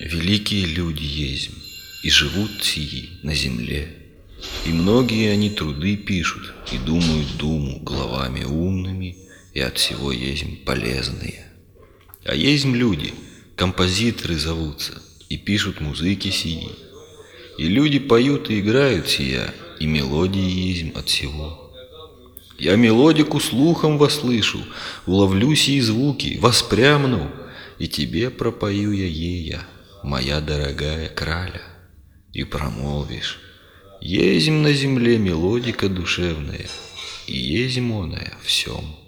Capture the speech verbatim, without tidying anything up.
Великие люди есмь, и живут сии на земле, и многие они труды пишут, и думают думу головами умными, и от всего есмь полезные. А есмь люди, композиторы зовутся, и пишут музыки сии. И люди поют и играют сия, и мелодии есмь от всего. Я мелодику слухом вослышу, уловлю сии звуки, воспрямну, и тебе пропою я ея, моя дорогая краля. И промолвишь: есмь на земле мелодика душевная, и есмь оная в всем.